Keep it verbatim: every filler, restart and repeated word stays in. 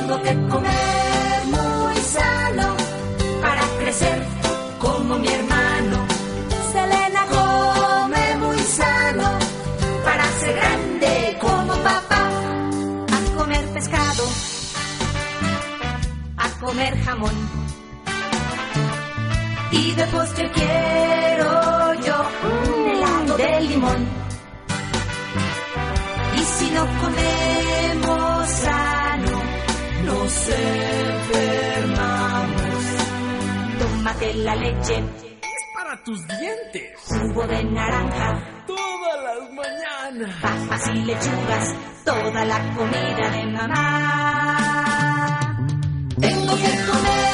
Tengo que comer muy sano para crecer como mi hermano. Selena come muy sano para ser grande como papá. A comer pescado, a comer jamón. Y de postre quiero yo un helado de limón. Y si no comemos sano, nos enfermamos. Tómate la leche, es para tus dientes. Jugo de naranja, todas las mañanas. Papas y lechugas, toda la comida de mamá. Tengo que comer